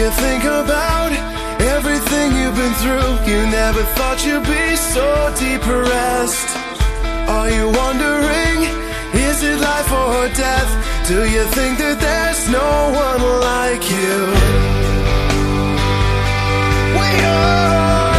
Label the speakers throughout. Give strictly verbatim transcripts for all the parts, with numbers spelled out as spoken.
Speaker 1: you think about everything you've been through? You never thought you'd be so depressed. Are you wondering, is it life or death? Do you think that there's no one like you? We are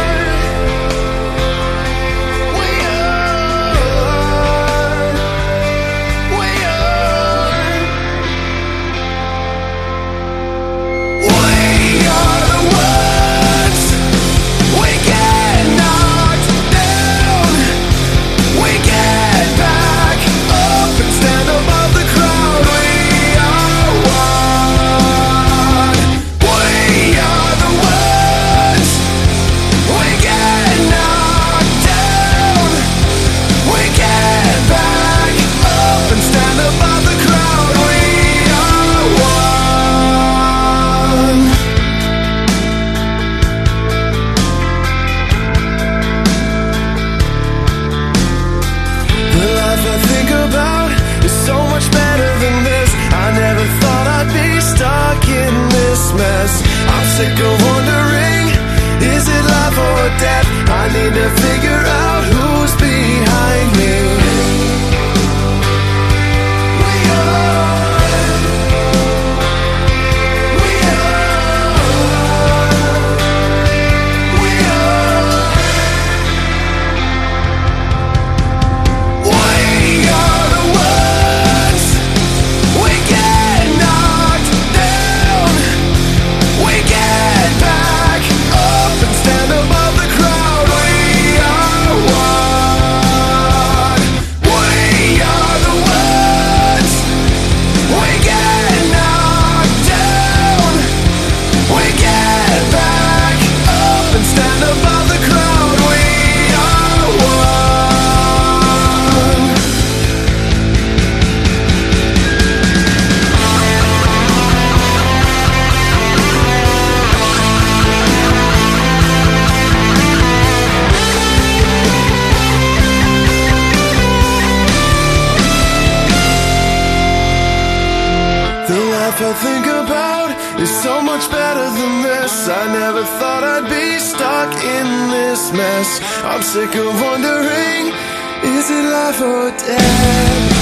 Speaker 1: sick of wondering, is it life or death? I need to figure out who's behind me. We are, we are, we are, we are the ones. We get knocked down, we get back up and stand above the crowd. We are one. We are the ones. We get knocked down, we get back up and stand above the crowd. We are one. The life I think about is so much better than this. I never thought I'd be stuck in this mess. I'm sick of wondering, is it life or death?